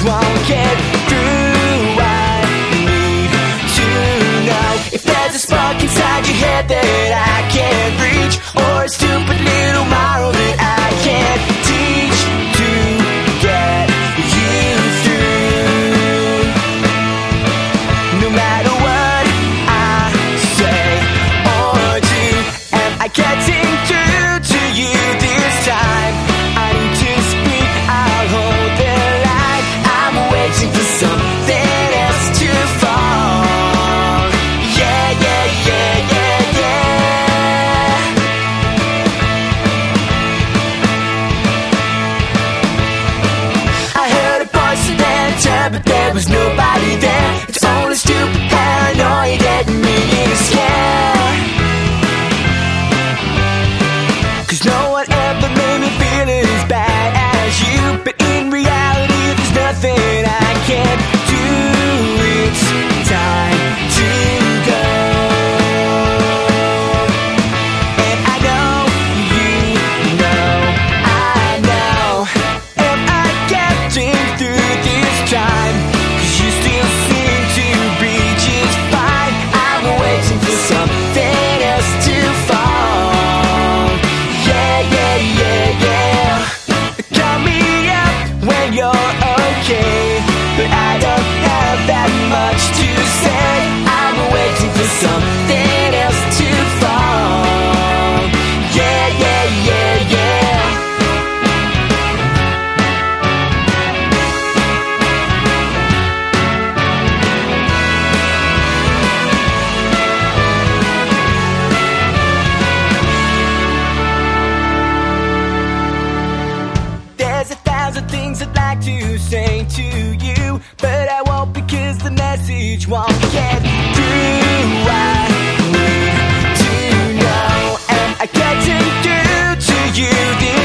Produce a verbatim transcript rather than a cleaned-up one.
won't get through. I need to know if there's a spark inside your head that I can't reach, or a stupid little moral that I can't teach to get you through. No matter what I say or do, am I getting through to you this time? I need to speak, I'll hold the line. I'm waiting for something else to fall. Yeah, yeah, yeah, yeah, yeah. I heard a voice in the turn, but there was nobody there. It's only stupid paranoia that made me scared. Cause no one ever made me feel as bad as you, but in reality there's nothing I can't do. It's time to go. And I know, you know, I know. Am I getting through this time? Cause you still seem to be just fine. I'm waiting for something else to fall. Yeah, yeah, yeah, yeah. Call me up when you're okay, but I don't have that much to say. I'm waiting for something else to fall. Yeah, yeah, yeah, yeah. There's a thousand things I'd like to say to you, but I won't because the message won't get through. I need to know, am I getting through to you this